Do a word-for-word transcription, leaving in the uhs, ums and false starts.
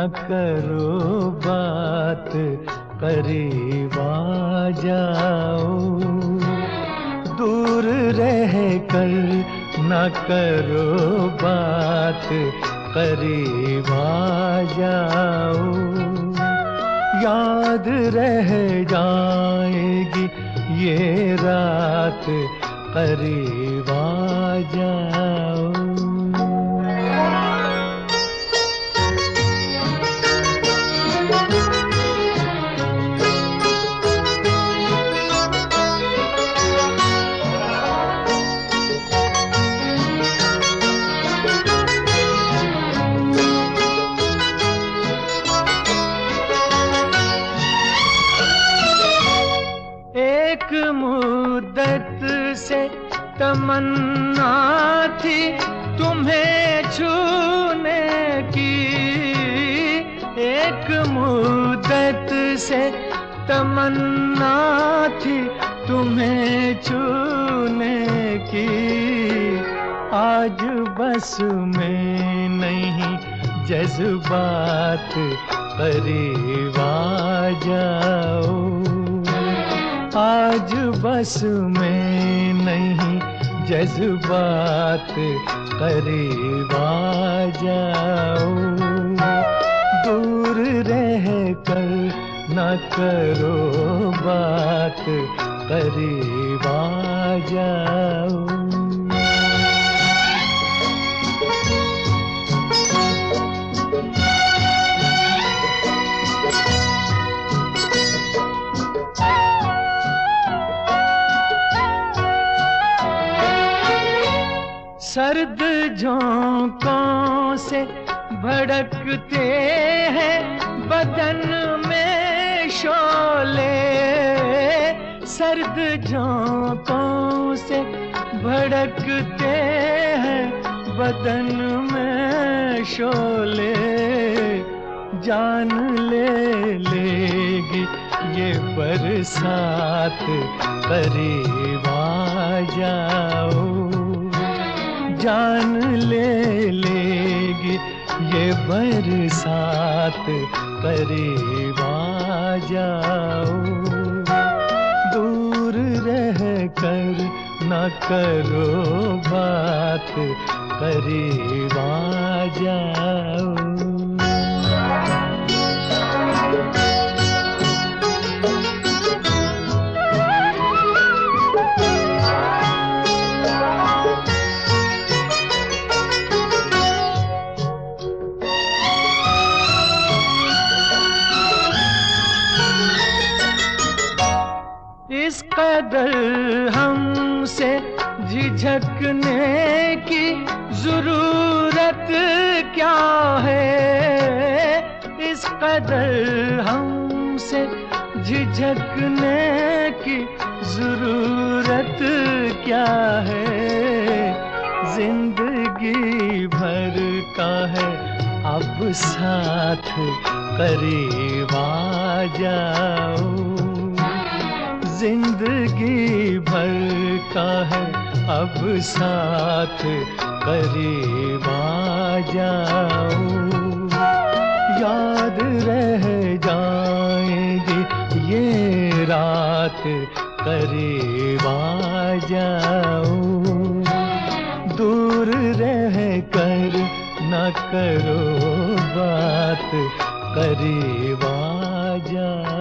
करो बात, करीब आ जाओ। दूर रह कर न करो बात, करीब आ जाओ। याद रह जाएगी ये रात, करीब आ जाओ। एक मुद्दत से तमन्ना थी तुम्हें छूने की, एक मुद्दत से तमन्ना थी तुम्हें छूने की। आज बस में नहीं जज्बात, करीब आ जाओ। आज बस में नहीं जज्बात, करीब आ जाओ। दूर रह कर न करो बात, करीब आ जाओ। सर्द झोंकों से भड़कते हैं बदन में शोले, सर्द झोंकों से भड़कते हैं बदन में शोले। जान ले लेगी ये बरसात, करीब आ जाओ। जान ले लेगी ये बरसात, करीब आ जाओ। दूर रह कर न करो बात, करीब आ जाओ। इस कदर हमसे झिझकने की जरूरत क्या है, इस कदर हमसे झिझकने की जरूरत क्या है। जिंदगी भर का है अब साथ, करीब आ जाओ। जिंदगी भर का है अब साथ, करीब आ जाओ। याद रह जाएगी ये रात, करीब आ जाओ। दूर रह कर न करो बात, करीब आ जाओ।